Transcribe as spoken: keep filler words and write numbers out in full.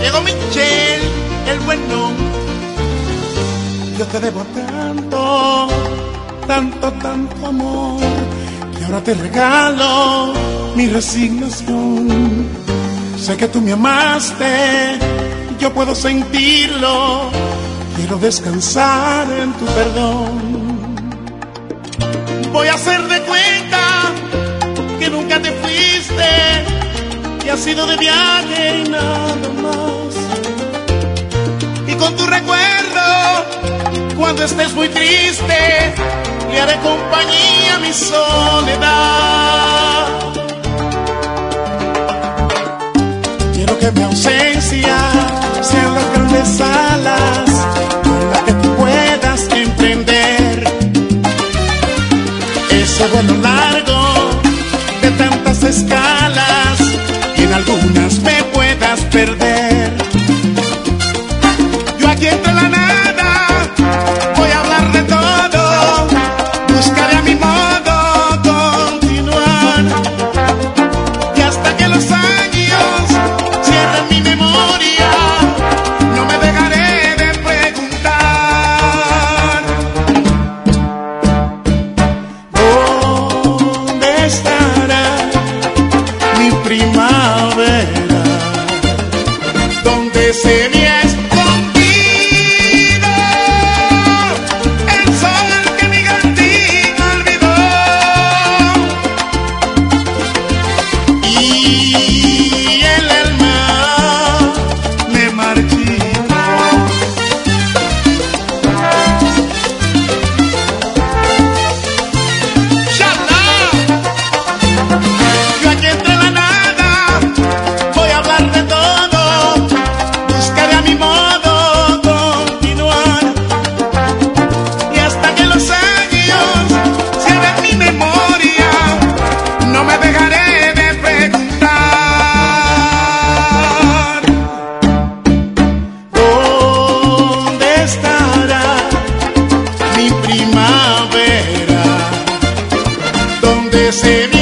Diego Michel, el bueno. Yo te debo tanto, tanto, tanto amor, que ahora te regalo mi resignación. Sé que tú me amaste, yo puedo sentirlo, quiero descansar en tu perdón. Voy a hacer de cuenta que nunca te fuiste, que has sido de viaje y nada más. Y con tu recuerdo, cuando estés muy triste, le haré compañía a mi soledad. Quiero que mi ausencia sean las grandes alas con las que tú puedas emprender ese vuelo largo de tantas escalas, y en algunas me puedas perder. Yo aquí entre la nada voy a hablar de todo, buscaré a mi modo continuar, y hasta que los años cierren mi memoria, no me dejaré de preguntar: ¿dónde estará mi primavera? ¿Dónde se me ha escondido el sol que mi jardín olvidó? Y el alma me marchitó. ¡Shalá! Yo aquí entre la nada voy a hablar de todo, buscaré a mi modo continuar, y hasta que los años cierren mi memoria, no me dejaré de preguntar: ¿dónde estará mi primavera? ¿Dónde se